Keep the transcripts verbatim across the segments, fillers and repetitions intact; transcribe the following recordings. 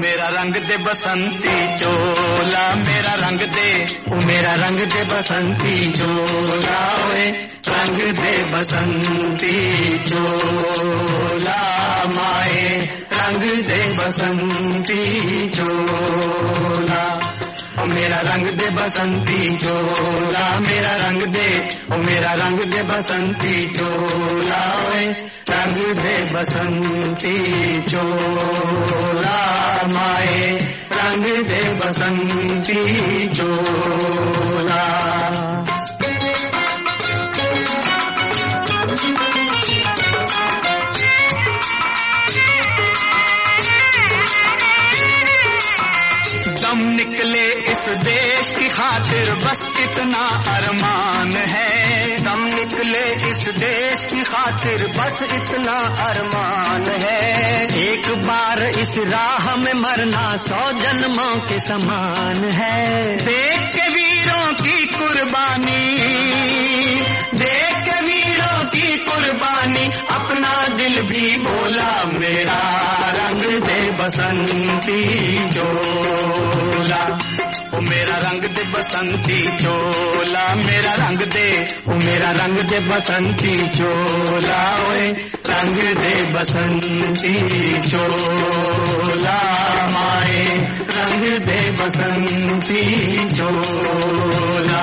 मेरा रंग दे बसंती चोला, मेरा रंग दे, ओ मेरा रंग दे बसंती चोला, ओए रंग दे बसंती चोला माए, रंग दे बसंती चोला। ओ मेरा रंग दे बसंती चोला, मेरा रंग दे, ओ मेरा रंग दे बसंती चोला, ओए रंग दे बसंती चोला माए, रंग दे बसंती चोला। दम निकले इस देश की खातिर बस इतना अरमान है, दम निकले इस देश की खातिर बस इतना अरमान है। एक बार इस राह में मरना सौ जन्मों के समान है। देख के वीरों की कुर्बानी, देख के वीरों की कुर्बानी, अपना दिल भी बोला मेरा रंग दे बसंती चोला, ओ मेरा रंग दे बसंती चोला, मेरा रंग दे, ओ मेरा रंग दे बसंती चोला, ओए रंग दे बसंती चोला माए, रंग दे बसंती चोला।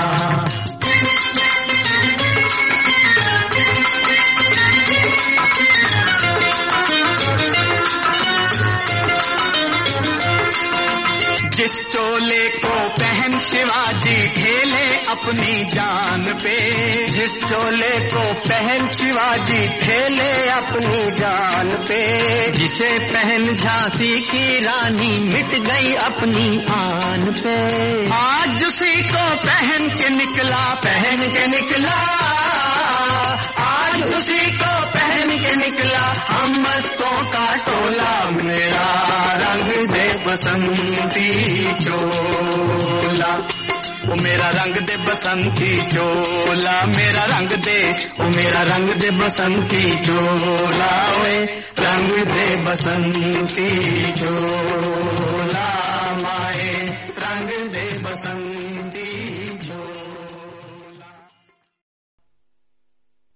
जिस चोले को पहन शिवाजी खेले अपनी जान पे, जिस चोले को पहन शिवाजी खेले अपनी जान पे, जिसे पहन झांसी की रानी मिट गई अपनी आन पे, आज उसी को पहन के निकला, पहन के निकला, आज उसी को पहन के निकला हम मस्तों का टोला, मेरा रंग दे बसंती चोला, ओ मेरा रंग दे बसंती चोला, मेरा रंग दे, ओ मेरा रंग दे बसंती चोला, ओए रंग दे बसंती चोला माए, रंग दे